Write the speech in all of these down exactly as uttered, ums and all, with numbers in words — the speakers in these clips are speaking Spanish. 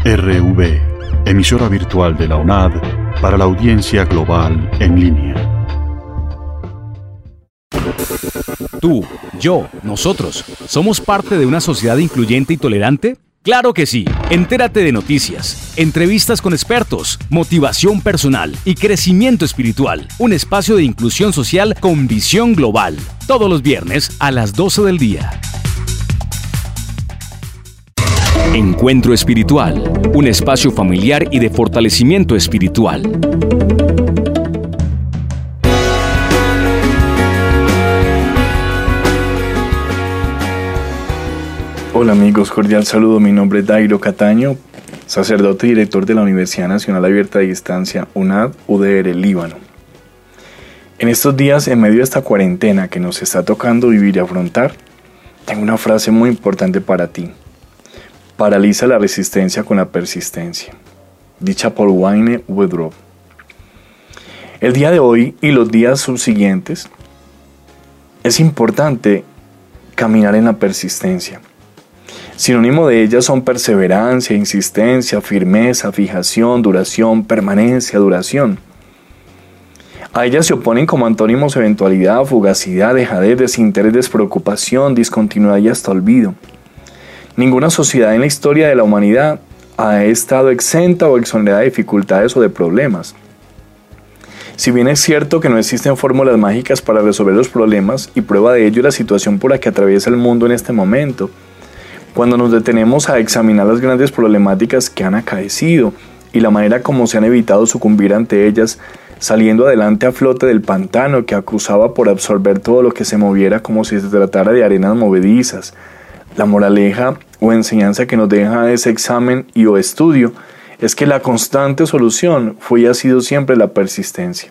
R V, emisora virtual de la U N A D para la audiencia global en línea. Tú, yo, nosotros, ¿somos parte de una sociedad incluyente y tolerante? ¡Claro que sí! Entérate de noticias, entrevistas con expertos, motivación personal y crecimiento espiritual. Un espacio de inclusión social con visión global. Todos los viernes a las doce del día. Encuentro Espiritual. Un espacio familiar y de fortalecimiento espiritual. Hola amigos, cordial saludo. Mi nombre es Dairo Cataño, sacerdote y director de la Universidad Nacional Abierta de Distancia U N A D U D R Líbano. En estos días, en medio de esta cuarentena que nos está tocando vivir y afrontar, tengo una frase muy importante para ti. Paraliza la resistencia con la persistencia. Dicha por Wayne Woodrow. El día de hoy y los días subsiguientes es importante caminar en la persistencia. Sinónimo de ella son perseverancia, insistencia, firmeza, fijación, duración, permanencia, duración. A ellas se oponen como antónimos eventualidad, fugacidad, dejadez, desinterés, despreocupación, discontinuidad y hasta olvido. Ninguna sociedad en la historia de la humanidad ha estado exenta o exonerada de dificultades o de problemas. Si bien es cierto que no existen fórmulas mágicas para resolver los problemas, y prueba de ello es la situación por la que atraviesa el mundo en este momento, cuando nos detenemos a examinar las grandes problemáticas que han acaecido y la manera como se han evitado sucumbir ante ellas, saliendo adelante a flote del pantano que acusaba por absorber todo lo que se moviera como si se tratara de arenas movedizas, la moraleja o enseñanza que nos deja ese examen y o estudio es que la constante solución fue y ha sido siempre la persistencia.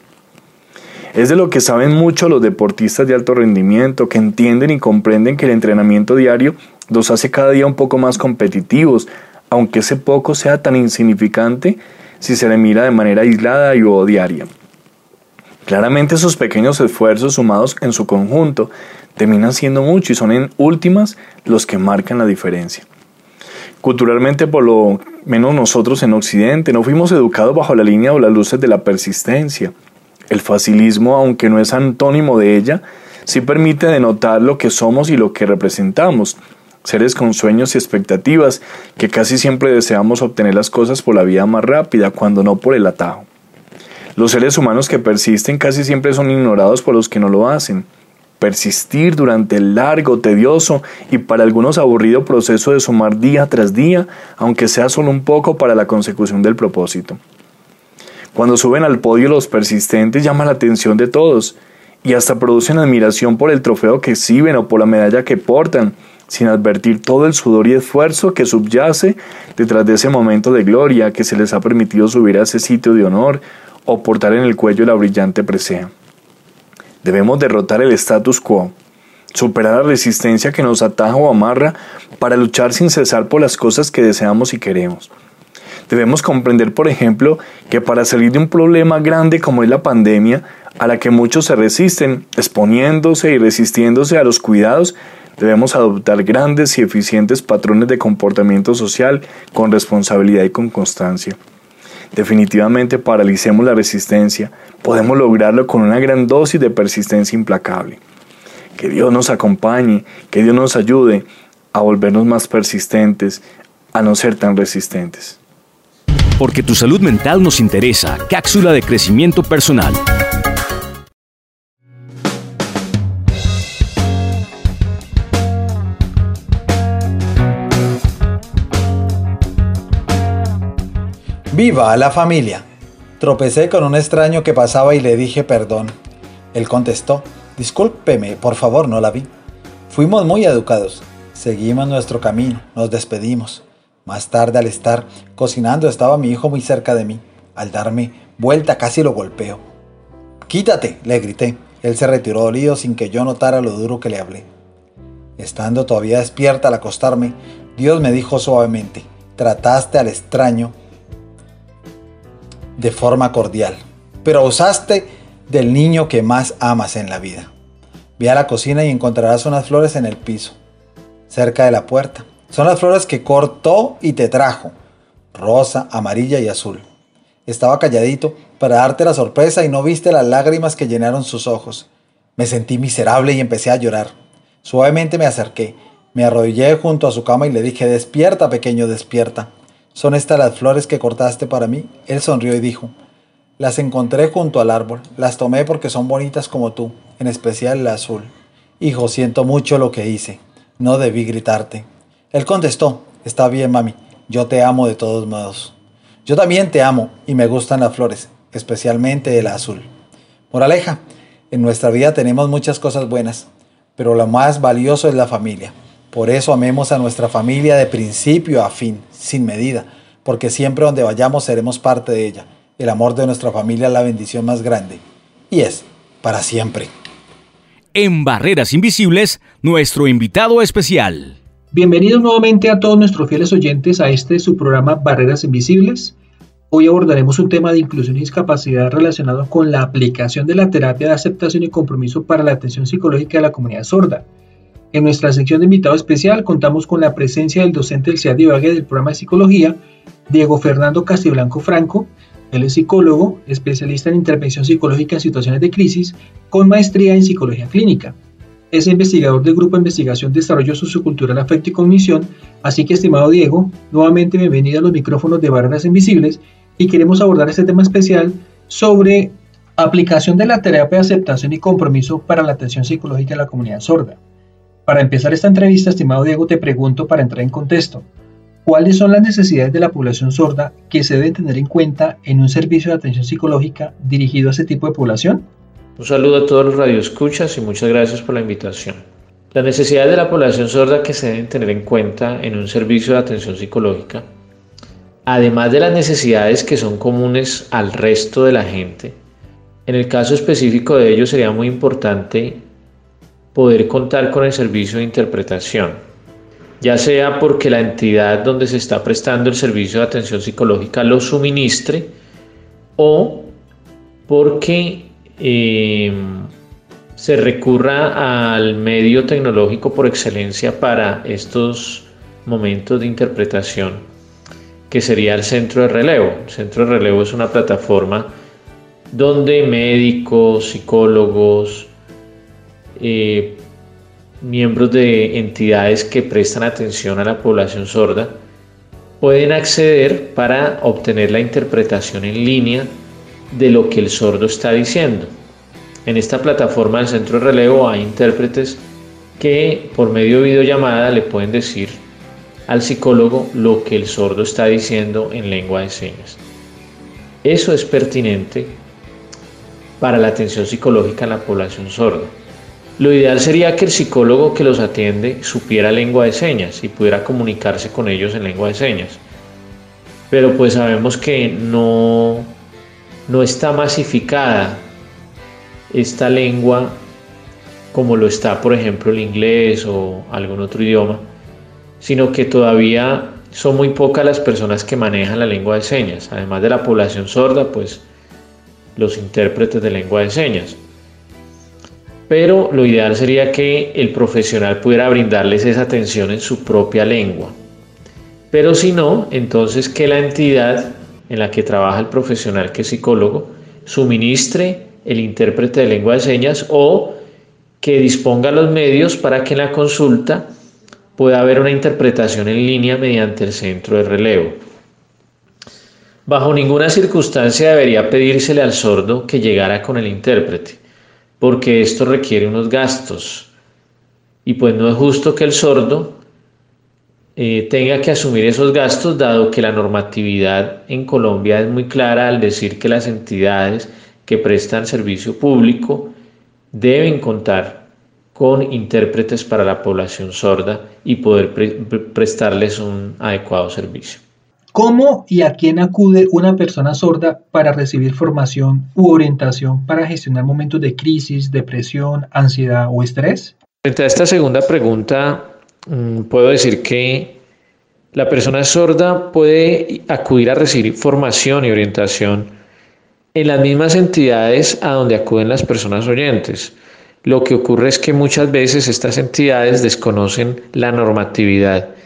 Es de lo que saben mucho los deportistas de alto rendimiento, que entienden y comprenden que el entrenamiento diario los hace cada día un poco más competitivos, aunque ese poco sea tan insignificante si se le mira de manera aislada y o diaria. Claramente esos pequeños esfuerzos sumados en su conjunto terminan siendo mucho y son en últimas los que marcan la diferencia. Culturalmente, por lo menos nosotros en Occidente, no fuimos educados bajo la línea o las luces de la persistencia. El facilismo, aunque no es antónimo de ella, sí permite denotar lo que somos y lo que representamos. Seres con sueños y expectativas, que casi siempre deseamos obtener las cosas por la vía más rápida, cuando no por el atajo. Los seres humanos que persisten casi siempre son ignorados por los que no lo hacen. Persistir durante el largo, tedioso y para algunos aburrido proceso de sumar día tras día, aunque sea solo un poco para la consecución del propósito. Cuando suben al podio los persistentes llama la atención de todos y hasta producen admiración por el trofeo que exhiben o por la medalla que portan, sin advertir todo el sudor y esfuerzo que subyace detrás de ese momento de gloria que se les ha permitido subir a ese sitio de honor o portar en el cuello la brillante presea. Debemos derrotar el status quo, superar la resistencia que nos ataja o amarra para luchar sin cesar por las cosas que deseamos y queremos. Debemos comprender, por ejemplo, que para salir de un problema grande como es la pandemia, a la que muchos se resisten, exponiéndose y resistiéndose a los cuidados, debemos adoptar grandes y eficientes patrones de comportamiento social con responsabilidad y con constancia. Definitivamente paralicemos la resistencia, podemos lograrlo con una gran dosis de persistencia implacable. Que Dios nos acompañe, que Dios nos ayude a volvernos más persistentes, a no ser tan resistentes. Porque tu salud mental nos interesa. Cápsula de crecimiento personal. ¡Viva la familia! Tropecé con un extraño que pasaba y le dije perdón. Él contestó, discúlpeme, por favor, no la vi. Fuimos muy educados. Seguimos nuestro camino, nos despedimos. Más tarde, al estar cocinando, estaba mi hijo muy cerca de mí. Al darme vuelta, casi lo golpeo. ¡Quítate!, le grité. Él se retiró dolido sin que yo notara lo duro que le hablé. Estando todavía despierta al acostarme, Dios me dijo suavemente, trataste al extraño de forma cordial, pero abusaste del niño que más amas en la vida. Ve a la cocina y encontrarás unas flores en el piso, cerca de la puerta. Son las flores que cortó y te trajo. rosa, amarilla y azul. Estaba calladito para darte la sorpresa y no viste las lágrimas que llenaron sus ojos. Me sentí miserable y empecé a llorar. Suavemente me acerqué, me arrodillé junto a su cama y le dije: despierta, pequeño, despierta. ¿Son estas las flores que cortaste para mí? Él sonrió y dijo: las encontré junto al árbol, las tomé porque son bonitas como tú, en especial la azul. Hijo, siento mucho lo que hice, no debí gritarte. Él contestó: está bien, mami, yo te amo de todos modos. Yo también te amo y me gustan las flores, especialmente el azul. Moraleja: en nuestra vida tenemos muchas cosas buenas, pero lo más valioso es la familia. Por eso amemos a nuestra familia de principio a fin, sin medida, porque siempre donde vayamos seremos parte de ella. El amor de nuestra familia es la bendición más grande, y es para siempre. En Barreras Invisibles, nuestro invitado especial. Bienvenidos nuevamente a todos nuestros fieles oyentes a este su programa Barreras Invisibles. Hoy abordaremos un tema de inclusión y discapacidad relacionado con la aplicación de la terapia de aceptación y compromiso para la atención psicológica de la comunidad sorda. En nuestra sección de invitado especial contamos con la presencia del docente del CEAD de Ibagué del programa de psicología, Diego Fernando Castiblanco Franco. Él es psicólogo, especialista en intervención psicológica en situaciones de crisis, con maestría en psicología clínica. Es investigador del Grupo de Investigación Desarrollo Sociocultural, Afecto y Cognición. Así que, estimado Diego, nuevamente bienvenido a los micrófonos de Barreras Invisibles y queremos abordar este tema especial sobre aplicación de la terapia de aceptación y compromiso para la atención psicológica de la comunidad sorda. Para empezar esta entrevista, estimado Diego, te pregunto para entrar en contexto: ¿cuáles son las necesidades de la población sorda que se deben tener en cuenta en un servicio de atención psicológica dirigido a ese tipo de población? Un saludo a todos los radioescuchas y muchas gracias por la invitación. Las necesidades de la población sorda que se deben tener en cuenta en un servicio de atención psicológica, además de las necesidades que son comunes al resto de la gente, en el caso específico de ellos sería muy importante poder contar con el servicio de interpretación, ya sea porque la entidad donde se está prestando el servicio de atención psicológica lo suministre o porque eh, se recurra al medio tecnológico por excelencia para estos momentos de interpretación, que sería el centro de relevo. El centro de relevo es una plataforma donde médicos, psicólogos, eh, miembros de entidades que prestan atención a la población sorda pueden acceder para obtener la interpretación en línea de lo que el sordo está diciendo. En esta plataforma del centro de relevo hay intérpretes que por medio de videollamada le pueden decir al psicólogo lo que el sordo está diciendo en lengua de señas. Eso es pertinente para la atención psicológica en la población sorda. Lo ideal sería que el psicólogo que los atiende supiera lengua de señas y pudiera comunicarse con ellos en lengua de señas. Pero pues sabemos que no, no está masificada esta lengua como lo está, por ejemplo, el inglés o algún otro idioma, sino que todavía son muy pocas las personas que manejan la lengua de señas. Además de la población sorda, pues los intérpretes de lengua de señas. Pero lo ideal sería que el profesional pudiera brindarles esa atención en su propia lengua. Pero si no, entonces que la entidad en la que trabaja el profesional, que es psicólogo, suministre el intérprete de lengua de señas o que disponga los medios para que en la consulta pueda haber una interpretación en línea mediante el centro de relevo. Bajo ninguna circunstancia debería pedírsele al sordo que llegara con el intérprete, porque esto requiere unos gastos y pues no es justo que el sordo eh, tenga que asumir esos gastos, dado que la normatividad en Colombia es muy clara al decir que las entidades que prestan servicio público deben contar con intérpretes para la población sorda y poder pre- prestarles un adecuado servicio. ¿Cómo y a quién acude una persona sorda para recibir formación u orientación para gestionar momentos de crisis, depresión, ansiedad o estrés? Frente a esta segunda pregunta, puedo decir que la persona sorda puede acudir a recibir formación y orientación en las mismas entidades a donde acuden las personas oyentes. Lo que ocurre es que muchas veces estas entidades desconocen la normatividad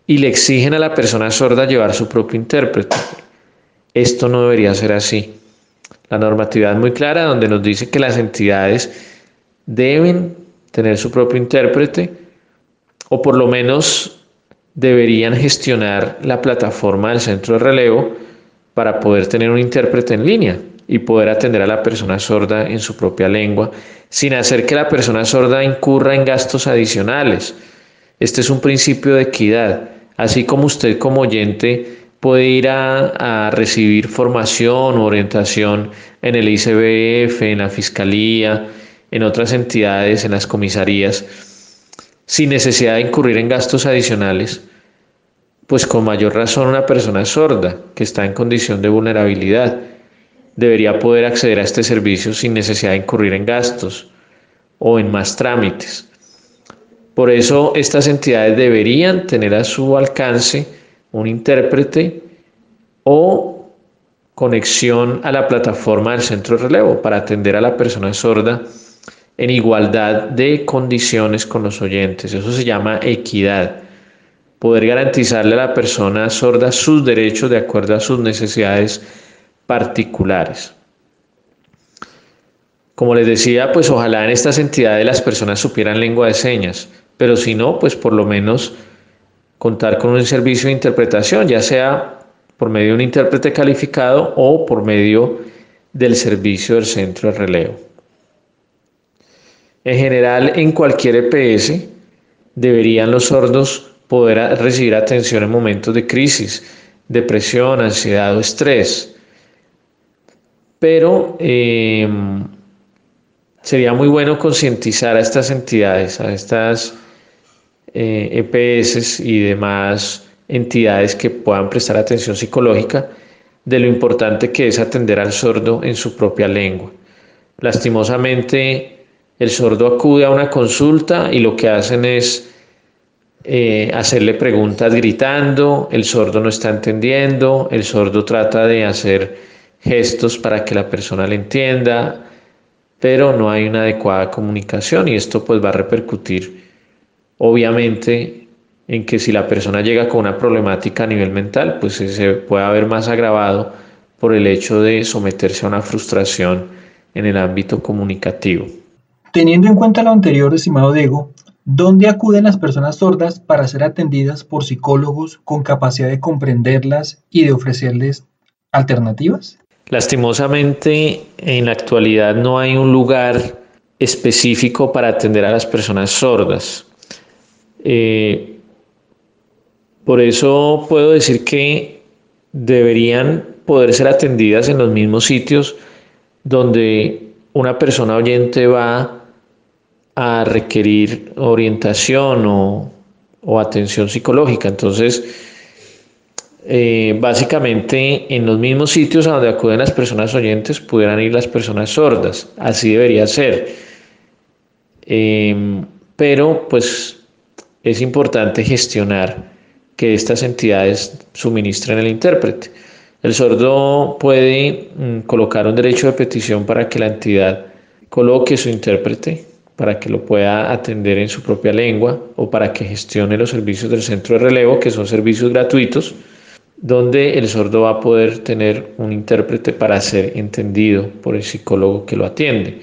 y le exigen a la persona sorda llevar su propio intérprete. Esto no debería ser así. La normatividad es muy clara donde nos dice que las entidades deben tener su propio intérprete o por lo menos deberían gestionar la plataforma del centro de relevo para poder tener un intérprete en línea y poder atender a la persona sorda en su propia lengua sin hacer que la persona sorda incurra en gastos adicionales. Este es un principio de equidad. Así como usted como oyente puede ir a, a recibir formación o orientación en el I C B F, en la Fiscalía, en otras entidades, en las comisarías, sin necesidad de incurrir en gastos adicionales, pues con mayor razón una persona sorda que está en condición de vulnerabilidad debería poder acceder a este servicio sin necesidad de incurrir en gastos o en más trámites. Por eso estas entidades deberían tener a su alcance un intérprete o conexión a la plataforma del centro de relevo para atender a la persona sorda en igualdad de condiciones con los oyentes. Eso se llama equidad. Poder garantizarle a la persona sorda sus derechos de acuerdo a sus necesidades particulares. Como les decía, pues ojalá en estas entidades las personas supieran lengua de señas, pero si no, pues por lo menos contar con un servicio de interpretación, ya sea por medio de un intérprete calificado o por medio del servicio del centro de relevo. En general, en cualquier E P S deberían los sordos poder recibir atención en momentos de crisis, depresión, ansiedad o estrés. Pero eh, sería muy bueno concientizar a estas entidades, a estas eh, E P S y demás entidades que puedan prestar atención psicológica de lo importante que es atender al sordo en su propia lengua. Lastimosamente, el sordo acude a una consulta y lo que hacen es eh, hacerle preguntas gritando, el sordo no está entendiendo, el sordo trata de hacer gestos para que la persona le entienda, pero no hay una adecuada comunicación y esto pues va a repercutir obviamente en que si la persona llega con una problemática a nivel mental, pues se puede haber más agravado por el hecho de someterse a una frustración en el ámbito comunicativo. Teniendo en cuenta lo anterior, estimado Diego, ¿dónde acuden las personas sordas para ser atendidas por psicólogos con capacidad de comprenderlas y de ofrecerles alternativas? Lastimosamente, en la actualidad no hay un lugar específico para atender a las personas sordas. Eh, por eso puedo decir que deberían poder ser atendidas en los mismos sitios donde una persona oyente va a requerir orientación o, o atención psicológica. Entonces, eh, básicamente en los mismos sitios a donde acuden las personas oyentes pudieran ir las personas sordas. Así debería ser. Eh, pero pues es importante gestionar que estas entidades suministren el intérprete. El sordo puede mm, colocar un derecho de petición para que la entidad coloque su intérprete, para que lo pueda atender en su propia lengua o para que gestione los servicios del centro de relevo, que son servicios gratuitos, donde el sordo va a poder tener un intérprete para ser entendido por el psicólogo que lo atiende.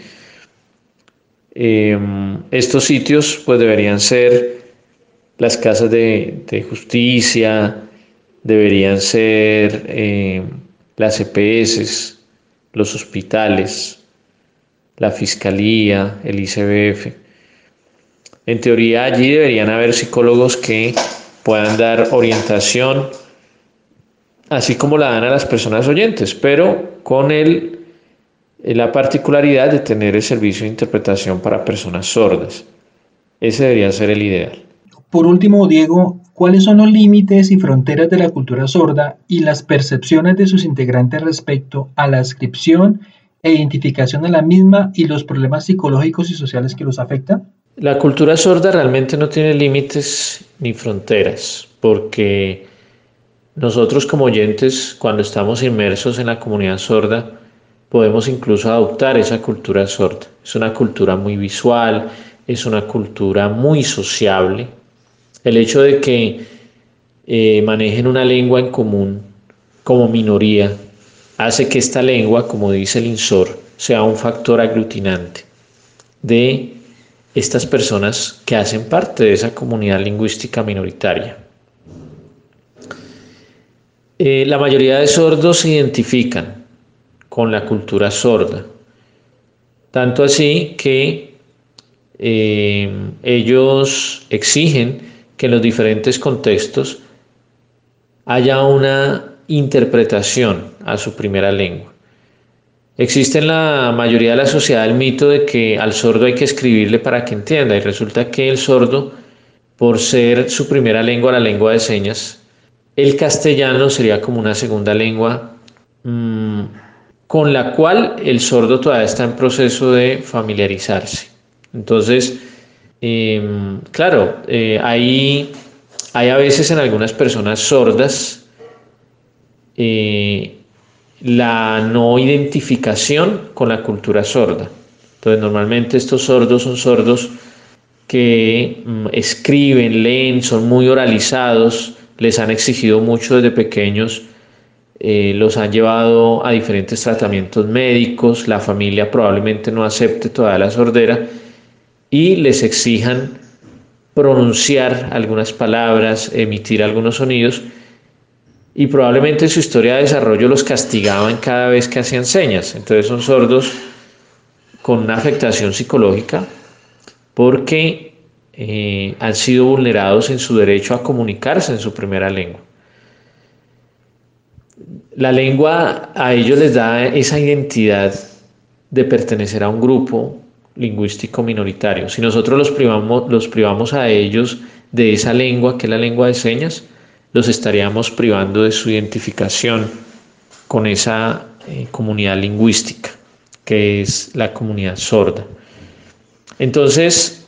Eh, estos sitios pues deberían ser las casas de, de justicia, deberían ser eh, las E P S, los hospitales, la Fiscalía, el I C B F. En teoría allí deberían haber psicólogos que puedan dar orientación, así como la dan a las personas oyentes, pero con el, la particularidad de tener el servicio de interpretación para personas sordas. Ese debería ser el ideal. Por último, Diego, ¿cuáles son los límites y fronteras de la cultura sorda y las percepciones de sus integrantes respecto a la adscripción e identificación de la misma y los problemas psicológicos y sociales que los afectan? La cultura sorda realmente no tiene límites ni fronteras, porque nosotros como oyentes, cuando estamos inmersos en la comunidad sorda, podemos incluso adoptar esa cultura sorda. Es una cultura muy visual, es una cultura muy sociable. El hecho de que eh, manejen una lengua en común como minoría, hace que esta lengua, como dice el INSOR, sea un factor aglutinante de estas personas que hacen parte de esa comunidad lingüística minoritaria. Eh, la mayoría de sordos se identifican con la cultura sorda, tanto así que eh, ellos exigen que en los diferentes contextos haya una interpretación a su primera lengua. Existe en la mayoría de la sociedad el mito de que al sordo hay que escribirle para que entienda, y resulta que el sordo, por ser su primera lengua la lengua de señas, el castellano sería como una segunda lengua mmm, con la cual el sordo todavía está en proceso de familiarizarse. Entonces, eh, claro, eh, hay, hay a veces en algunas personas sordas eh, la no identificación con la cultura sorda. Entonces, normalmente estos sordos son sordos que mm, escriben, leen, son muy oralizados, les han exigido mucho desde pequeños, eh, los han llevado a diferentes tratamientos médicos, la familia probablemente no acepte toda la sordera y les exijan pronunciar algunas palabras, emitir algunos sonidos, y probablemente en su historia de desarrollo los castigaban cada vez que hacían señas. Entonces son sordos con una afectación psicológica porque eh, han sido vulnerados en su derecho a comunicarse en su primera lengua. La lengua a ellos les da esa identidad de pertenecer a un grupo lingüístico minoritario. Si nosotros los privamos, los privamos a ellos de esa lengua, que es la lengua de señas, los estaríamos privando de su identificación con esa eh, comunidad lingüística, que es la comunidad sorda. Entonces,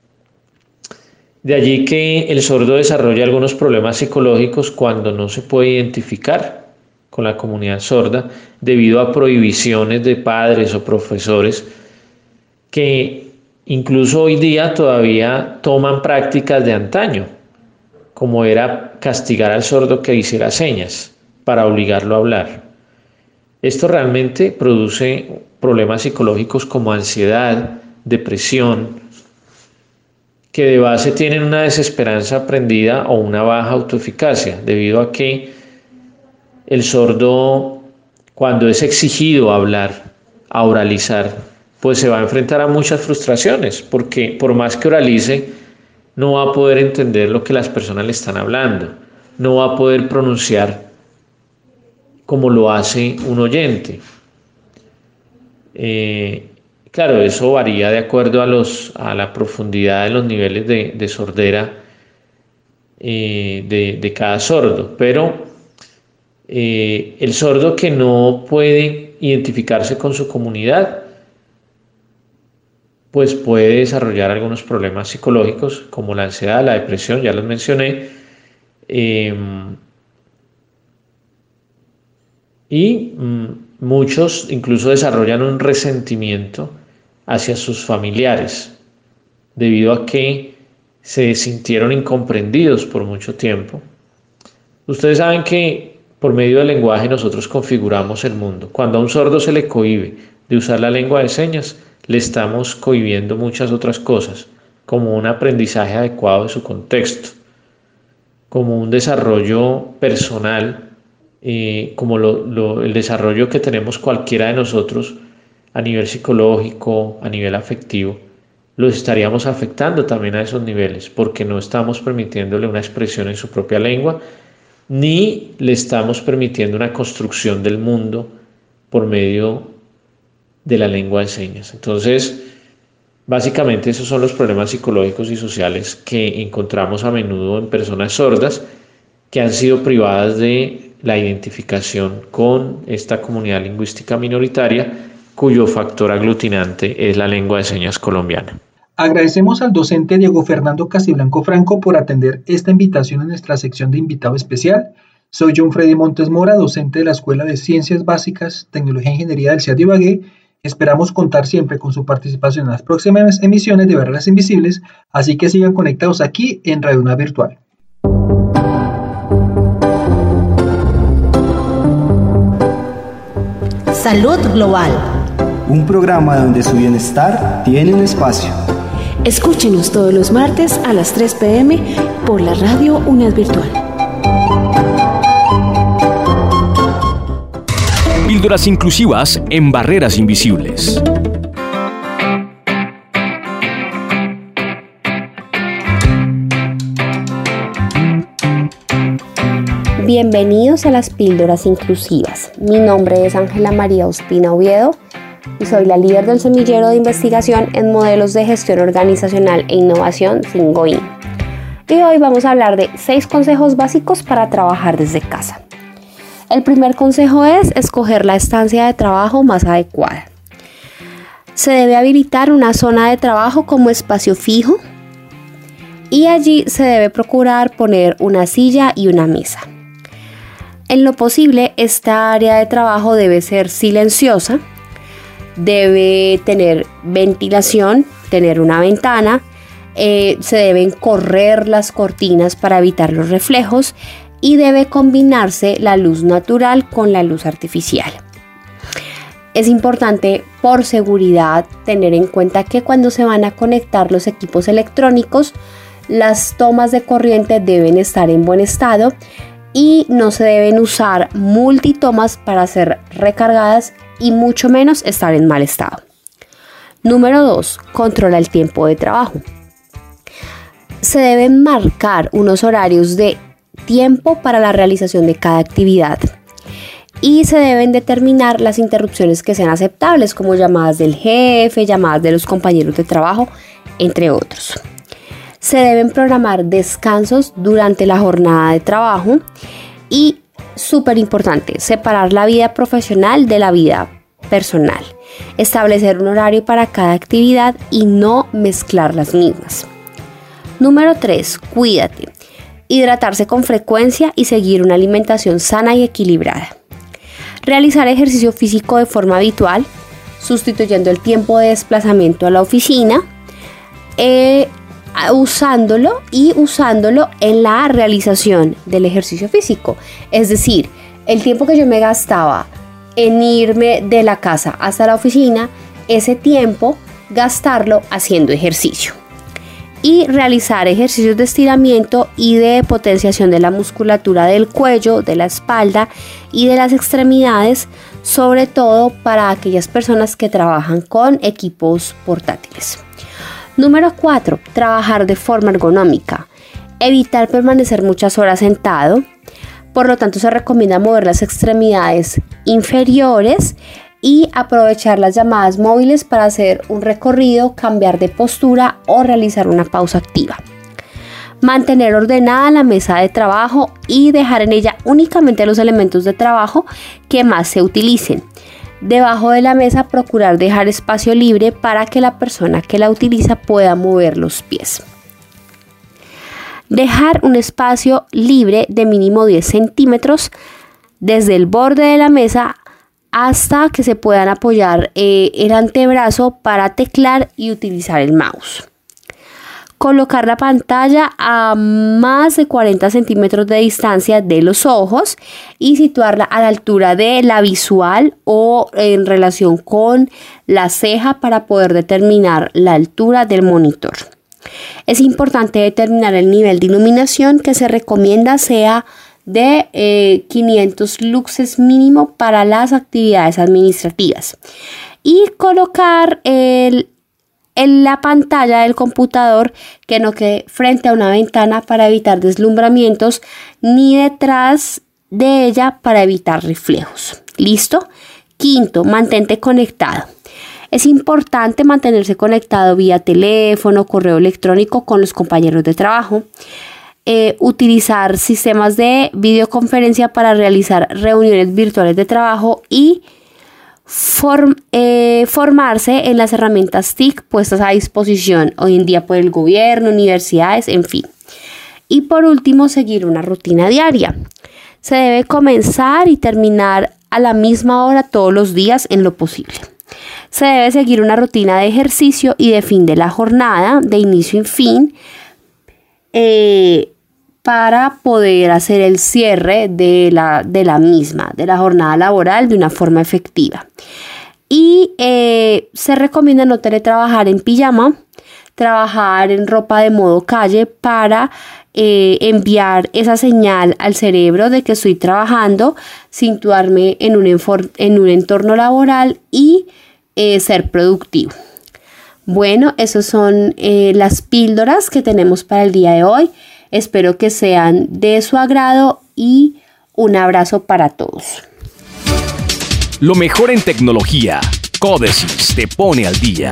de allí que el sordo desarrolla algunos problemas psicológicos cuando no se puede identificar con la comunidad sorda debido a prohibiciones de padres o profesores que incluso hoy día todavía toman prácticas de antaño, como era castigar al sordo que hiciera señas para obligarlo a hablar. Esto realmente produce problemas psicológicos como ansiedad, depresión, que de base tienen una desesperanza aprendida o una baja autoeficacia, debido a que el sordo, cuando es exigido a hablar, a oralizar, pues se va a enfrentar a muchas frustraciones, porque por más que oralice, no va a poder entender lo que las personas le están hablando, no va a poder pronunciar como lo hace un oyente. Eh, claro, eso varía de acuerdo a, los, a la profundidad de los niveles de, de sordera eh, de, de cada sordo, pero eh, el sordo que no puede identificarse con su comunidad, pues puede desarrollar algunos problemas psicológicos como la ansiedad, la depresión, ya los mencioné, eh, y mm, muchos incluso desarrollan un resentimiento hacia sus familiares debido a que se sintieron incomprendidos por mucho tiempo. Ustedes saben que por medio del lenguaje nosotros configuramos el mundo. Cuando a un sordo se le cohíbe de usar la lengua de señas, le estamos cohibiendo muchas otras cosas, como un aprendizaje adecuado de su contexto, como un desarrollo personal, eh, como lo, lo, el desarrollo que tenemos cualquiera de nosotros a nivel psicológico, a nivel afectivo, los estaríamos afectando también a esos niveles, porque no estamos permitiéndole una expresión en su propia lengua, ni le estamos permitiendo una construcción del mundo por medio de la lengua de señas. Entonces, básicamente esos son los problemas psicológicos y sociales que encontramos a menudo en personas sordas que han sido privadas de la identificación con esta comunidad lingüística minoritaria, cuyo factor aglutinante es la lengua de señas colombiana. Agradecemos al docente Diego Fernando Castiblanco Franco por atender esta invitación en nuestra sección de invitado especial. Soy John Freddy Montes Mora, docente de la Escuela de Ciencias Básicas, Tecnología e Ingeniería del C E A de Ibagué. Esperamos contar siempre con su participación en las próximas emisiones de Barreras Invisibles, así que sigan conectados aquí en Radio UNAD Virtual. Salud Global. Un programa donde su bienestar tiene un espacio. Escúchenos todos los martes a las tres p m por la radio UNAD Virtual. Píldoras inclusivas en Barreras Invisibles. Bienvenidos a las Píldoras Inclusivas. Mi nombre es Ángela María Ospina Oviedo y soy la líder del semillero de investigación en modelos de gestión organizacional e innovación Singoin. Y hoy vamos a hablar de seis consejos básicos para trabajar desde casa. El primer consejo es escoger la estancia de trabajo más adecuada. Se debe habilitar una zona de trabajo como espacio fijo y allí se debe procurar poner una silla y una mesa. En lo posible, esta área de trabajo debe ser silenciosa, debe tener ventilación, tener una ventana, eh, se deben correr las cortinas para evitar los reflejos y debe combinarse la luz natural con la luz artificial. Es importante, por seguridad, tener en cuenta que cuando se van a conectar los equipos electrónicos, las tomas de corriente deben estar en buen estado y no se deben usar multitomas para ser recargadas y mucho menos estar en mal estado. Número dos. Controla el tiempo de trabajo. Se deben marcar unos horarios de tiempo para la realización de cada actividad y se deben determinar las interrupciones que sean aceptables, como llamadas del jefe, llamadas de los compañeros de trabajo, entre otros. Se deben programar descansos durante la jornada de trabajo y, súper importante, separar la vida profesional de la vida personal. Establecer un horario para cada actividad y no mezclar las mismas. Número tres. Cuídate. Hidratarse con frecuencia y seguir una alimentación sana y equilibrada. Realizar ejercicio físico de forma habitual, sustituyendo el tiempo de desplazamiento a la oficina, eh, usándolo y usándolo en la realización del ejercicio físico. Es decir, el tiempo que yo me gastaba en irme de la casa hasta la oficina, ese tiempo gastarlo haciendo ejercicio. Y realizar ejercicios de estiramiento y de potenciación de la musculatura del cuello, de la espalda y de las extremidades, sobre todo para aquellas personas que trabajan con equipos portátiles. Número cuatro. Trabajar de forma ergonómica. Evitar permanecer muchas horas sentado. Por lo tanto, se recomienda mover las extremidades inferiores y aprovechar las llamadas móviles para hacer un recorrido, cambiar de postura o realizar una pausa activa. Mantener ordenada la mesa de trabajo y dejar en ella únicamente los elementos de trabajo que más se utilicen. Debajo de la mesa procurar dejar espacio libre para que la persona que la utiliza pueda mover los pies. Dejar un espacio libre de mínimo diez centímetros desde el borde de la mesa hasta que se puedan apoyar eh, el antebrazo para teclar y utilizar el mouse. Colocar la pantalla a más de cuarenta centímetros de distancia de los ojos y situarla a la altura de la visual o en relación con la ceja para poder determinar la altura del monitor. Es importante determinar el nivel de iluminación que se recomienda sea de eh, quinientos luxes mínimo para las actividades administrativas y colocar el en la pantalla del computador que no quede frente a una ventana para evitar deslumbramientos ni detrás de ella para evitar reflejos. ¿Listo? Quinto, mantente conectado. Es importante mantenerse conectado vía teléfono, correo electrónico con los compañeros de trabajo. Eh, utilizar sistemas de videoconferencia para realizar reuniones virtuales de trabajo y Form, eh, formarse en las herramientas T I C puestas a disposición hoy en día por el gobierno, universidades, en fin. Y por último, seguir una rutina diaria. Se debe comenzar y terminar a la misma hora todos los días en lo posible. Se debe seguir una rutina de ejercicio y de fin de la jornada, de inicio y fin, eh, para poder hacer el cierre de la, de la misma, de la jornada laboral de una forma efectiva. Y eh, se recomienda no teletrabajar en pijama, trabajar en ropa de modo calle para eh, enviar esa señal al cerebro de que estoy trabajando, situarme en un, enfor- en un entorno laboral y eh, ser productivo. Bueno, esas son eh, las píldoras que tenemos para el día de hoy. Espero que sean de su agrado y un abrazo para todos. Lo mejor en tecnología. Códesis te pone al día.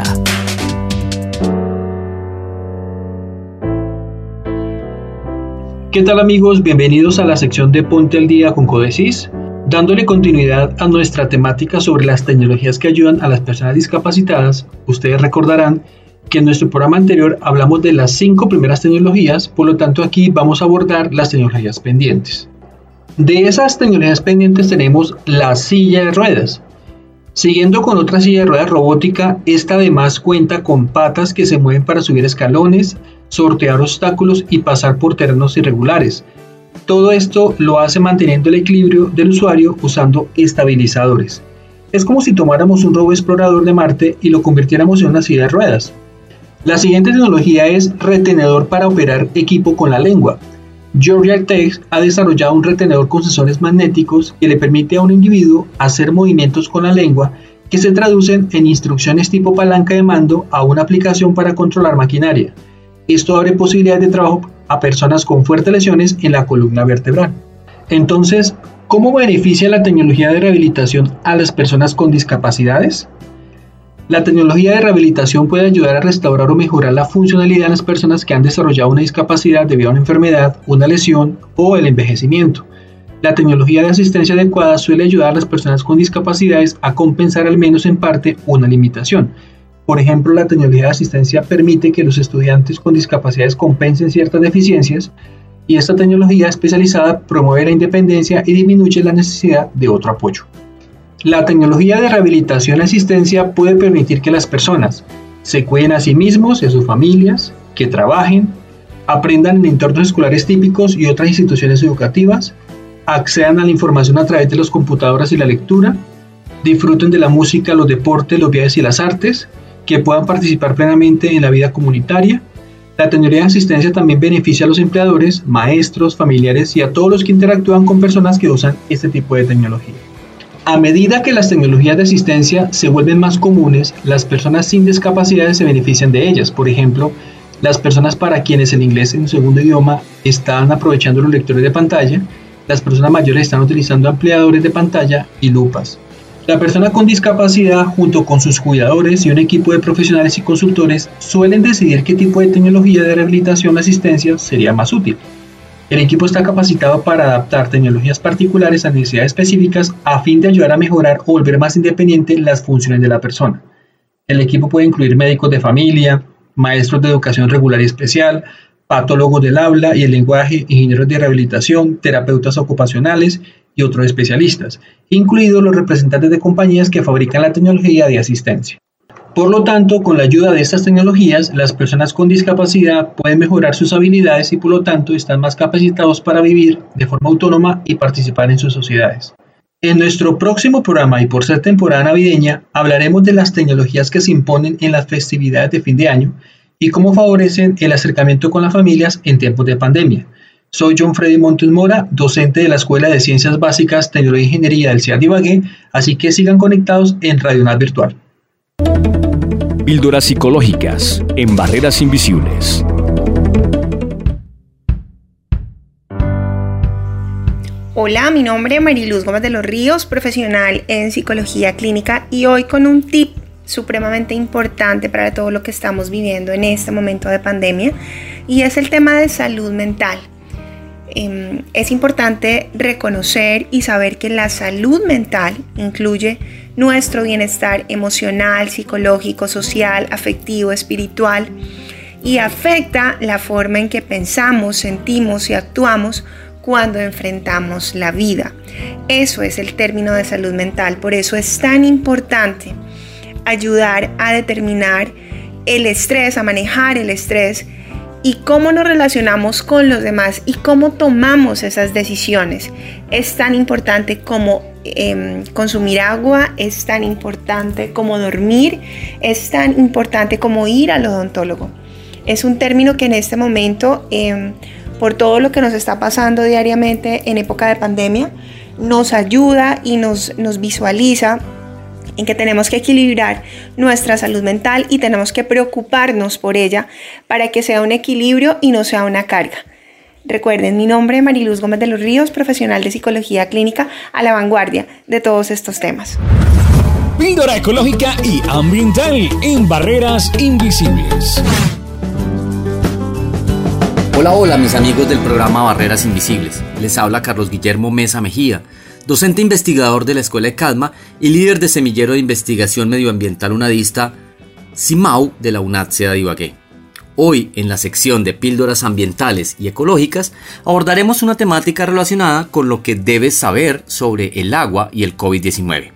¿Qué tal, amigos? Bienvenidos a la sección de Ponte al Día con Códesis. Dándole continuidad a nuestra temática sobre las tecnologías que ayudan a las personas discapacitadas, ustedes recordarán que en nuestro programa anterior hablamos de las cinco primeras tecnologías, por lo tanto aquí vamos a abordar las tecnologías pendientes. De esas tecnologías pendientes tenemos la silla de ruedas. Siguiendo con otra silla de ruedas robótica, esta además cuenta con patas que se mueven para subir escalones, sortear obstáculos y pasar por terrenos irregulares. Todo esto lo hace manteniendo el equilibrio del usuario usando estabilizadores. Es como si tomáramos un robot explorador de Marte y lo convirtiéramos en una silla de ruedas. La siguiente tecnología es retenedor para operar equipo con la lengua. Georgia Tech ha desarrollado un retenedor con sensores magnéticos que le permite a un individuo hacer movimientos con la lengua que se traducen en instrucciones tipo palanca de mando a una aplicación para controlar maquinaria. Esto abre posibilidades de trabajo a personas con fuertes lesiones en la columna vertebral. Entonces, ¿cómo beneficia la tecnología de rehabilitación a las personas con discapacidades? La tecnología de rehabilitación puede ayudar a restaurar o mejorar la funcionalidad de las personas que han desarrollado una discapacidad debido a una enfermedad, una lesión o el envejecimiento. La tecnología de asistencia adecuada suele ayudar a las personas con discapacidades a compensar al menos en parte una limitación. Por ejemplo, la tecnología de asistencia permite que los estudiantes con discapacidades compensen ciertas deficiencias y esta tecnología especializada promueve la independencia y disminuye la necesidad de otro apoyo. La tecnología de rehabilitación y asistencia puede permitir que las personas se cuiden a sí mismos y a sus familias, que trabajen, aprendan en entornos escolares típicos y otras instituciones educativas, accedan a la información a través de las computadoras y la lectura, disfruten de la música, los deportes, los viajes y las artes, que puedan participar plenamente en la vida comunitaria. La tecnología de asistencia también beneficia a los empleadores, maestros, familiares y a todos los que interactúan con personas que usan este tipo de tecnología. A medida que las tecnologías de asistencia se vuelven más comunes, las personas sin discapacidades se benefician de ellas. Por ejemplo, las personas para quienes el inglés en segundo idioma están aprovechando los lectores de pantalla, las personas mayores están utilizando ampliadores de pantalla y lupas. La persona con discapacidad, junto con sus cuidadores y un equipo de profesionales y consultores, suelen decidir qué tipo de tecnología de rehabilitación o asistencia sería más útil. El equipo está capacitado para adaptar tecnologías particulares a necesidades específicas a fin de ayudar a mejorar o volver más independiente las funciones de la persona. El equipo puede incluir médicos de familia, maestros de educación regular y especial, patólogos del habla y el lenguaje, ingenieros de rehabilitación, terapeutas ocupacionales y otros especialistas, incluidos los representantes de compañías que fabrican la tecnología de asistencia. Por lo tanto, con la ayuda de estas tecnologías, las personas con discapacidad pueden mejorar sus habilidades y por lo tanto están más capacitados para vivir de forma autónoma y participar en sus sociedades. En nuestro próximo programa y por ser temporada navideña, hablaremos de las tecnologías que se imponen en las festividades de fin de año y cómo favorecen el acercamiento con las familias en tiempos de pandemia. Soy John Freddy Montes Mora, docente de la Escuela de Ciencias Básicas, Tecnología e Ingeniería del C I A D Ibagué, así que sigan conectados en Radio UNAD Virtual. Píldoras psicológicas en Barreras Invisibles. Hola, mi nombre es Mariluz Gómez de los Ríos, profesional en psicología clínica y hoy con un tip supremamente importante para todo lo que estamos viviendo en este momento de pandemia y es el tema de salud mental. Eh, es importante reconocer y saber que la salud mental incluye nuestro bienestar emocional, psicológico, social, afectivo, espiritual y afecta la forma en que pensamos, sentimos y actuamos cuando enfrentamos la vida. Eso es el término de salud mental, por eso es tan importante ayudar a determinar el estrés, a manejar el estrés y cómo nos relacionamos con los demás y cómo tomamos esas decisiones. Es tan importante como eh, consumir agua, es tan importante como dormir, es tan importante como ir al odontólogo. Es un término que en este momento, eh, por todo lo que nos está pasando diariamente en época de pandemia, nos ayuda y nos, nos visualiza en que tenemos que equilibrar nuestra salud mental y tenemos que preocuparnos por ella para que sea un equilibrio y no sea una carga. Recuerden, mi nombre es Mariluz Gómez de los Ríos, profesional de psicología clínica a la vanguardia de todos estos temas. Píldora ecológica y ambiental en Barreras Invisibles. Hola, hola mis amigos del programa Barreras Invisibles. Les habla Carlos Guillermo Mesa Mejía, docente investigador de la Escuela ECADMA y líder de Semillero de Investigación Medioambiental Unadista CIMAU de la UNAD Sede de Ibagué. Hoy, en la sección de píldoras ambientales y ecológicas, abordaremos una temática relacionada con lo que debes saber sobre el agua y el COVID diecinueve.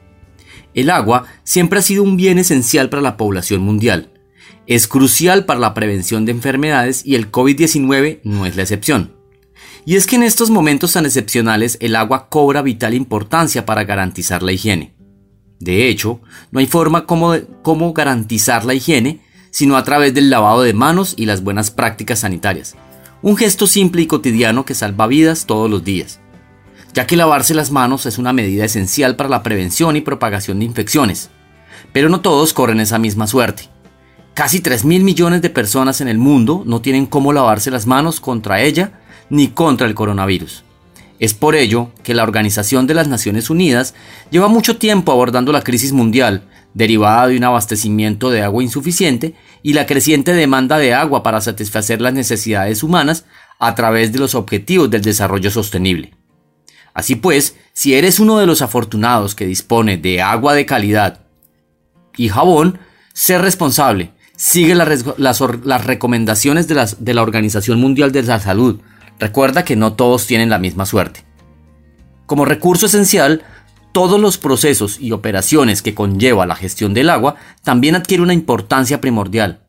El agua siempre ha sido un bien esencial para la población mundial. Es crucial para la prevención de enfermedades y el COVID diecinueve no es la excepción. Y es que en estos momentos tan excepcionales el agua cobra vital importancia para garantizar la higiene. De hecho, no hay forma como, de, como garantizar la higiene sino a través del lavado de manos y las buenas prácticas sanitarias. Un gesto simple y cotidiano que salva vidas todos los días, ya que lavarse las manos es una medida esencial para la prevención y propagación de infecciones. Pero no todos corren esa misma suerte. Casi tres mil millones de personas en el mundo no tienen cómo lavarse las manos contra ella ni contra el coronavirus. Es por ello que la Organización de las Naciones Unidas lleva mucho tiempo abordando la crisis mundial, derivada de un abastecimiento de agua insuficiente y la creciente demanda de agua para satisfacer las necesidades humanas a través de los objetivos del desarrollo sostenible. Así pues, si eres uno de los afortunados que dispone de agua de calidad y jabón, sé responsable, sigue las, las, las recomendaciones de, las, de la Organización Mundial de la Salud. Recuerda que no todos tienen la misma suerte. Como recurso esencial, todos los procesos y operaciones que conlleva la gestión del agua también adquiere una importancia primordial.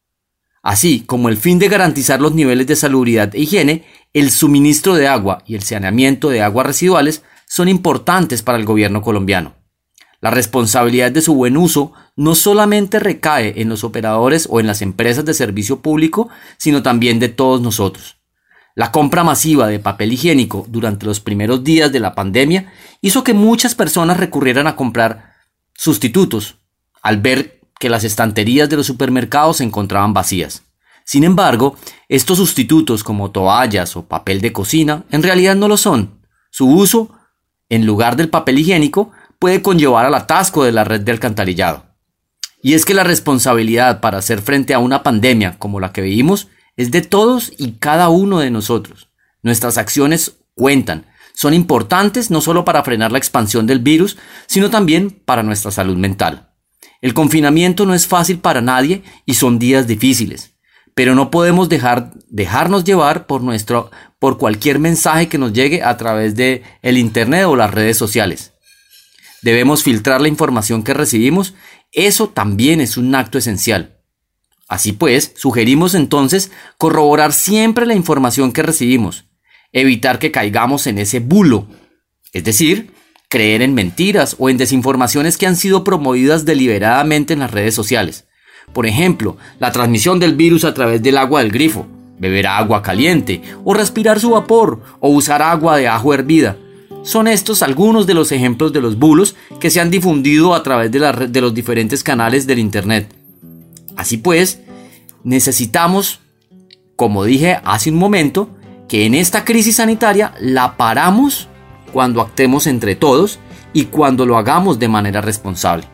Así como el fin de garantizar los niveles de salubridad e higiene, el suministro de agua y el saneamiento de aguas residuales son importantes para el gobierno colombiano. La responsabilidad de su buen uso no solamente recae en los operadores o en las empresas de servicio público, sino también de todos nosotros. La compra masiva de papel higiénico durante los primeros días de la pandemia hizo que muchas personas recurrieran a comprar sustitutos al ver que las estanterías de los supermercados se encontraban vacías. Sin embargo, estos sustitutos como toallas o papel de cocina en realidad no lo son. Su uso, en lugar del papel higiénico, puede conllevar al atasco de la red de alcantarillado. Y es que la responsabilidad para hacer frente a una pandemia como la que vivimos es de todos y cada uno de nosotros. Nuestras acciones cuentan, son importantes no solo para frenar la expansión del virus, sino también para nuestra salud mental. El confinamiento no es fácil para nadie y son días difíciles, pero no podemos dejar, dejarnos llevar por, nuestro, por cualquier mensaje que nos llegue a través de el internet o las redes sociales. Debemos filtrar la información que recibimos, eso también es un acto esencial. Así pues, sugerimos entonces corroborar siempre la información que recibimos, evitar que caigamos en ese bulo, es decir, creer en mentiras o en desinformaciones que han sido promovidas deliberadamente en las redes sociales. Por ejemplo, la transmisión del virus a través del agua del grifo, beber agua caliente o respirar su vapor o usar agua de ajo hervida. Son estos algunos de los ejemplos de los bulos que se han difundido a través de, la, de los diferentes canales del internet. Así pues, necesitamos, como dije hace un momento, que en esta crisis sanitaria la paramos cuando actuemos entre todos y cuando lo hagamos de manera responsable.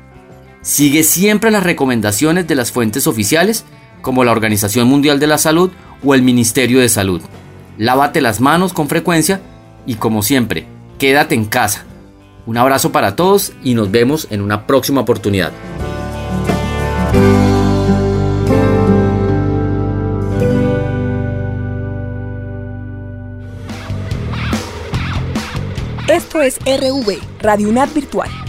Sigue siempre las recomendaciones de las fuentes oficiales, como la Organización Mundial de la Salud o el Ministerio de Salud. Lávate las manos con frecuencia y, como siempre, quédate en casa. Un abrazo para todos y nos vemos en una próxima oportunidad. Esto es R V, Radio UNAD Virtual.